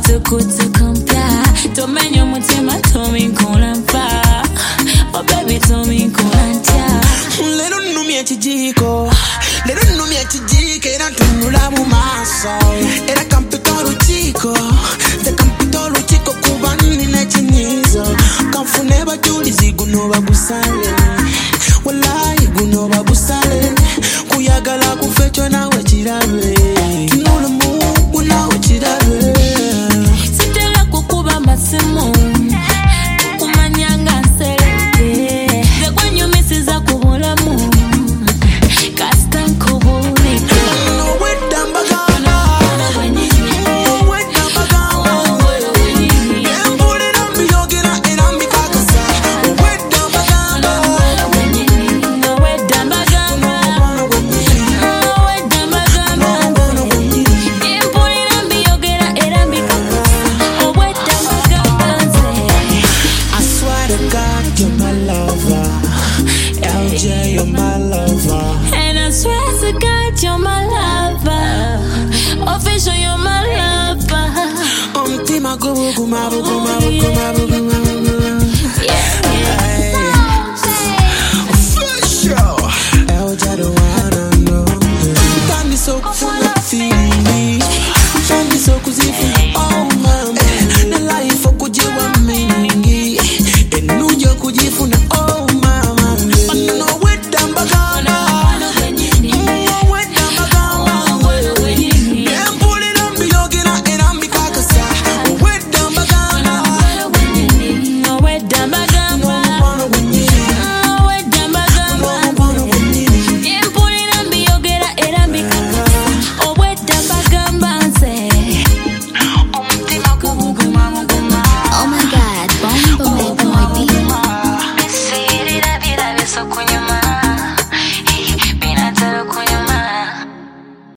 tukutukumpya tomenya omutima tominkulampa oh baby tominkulantya lero nnumya ekijiko era ntunula mu maaso era kampita olukiiko kuba nina ekinyiizo kanfune bajulizi guno bagusale wallahi guno bagusale kuyagala kufe kyo nawe kirabe tunula mu nawe kirabe sitera kukuba masimu kumanyanga nserete zekwanyumisiza ku bulamu kasita nkubulike You're my lover, LJ, you're my lover. And I swear to God, you're my lover. Official, you're my lover. Tima kubu kumabu kumabu kumabu.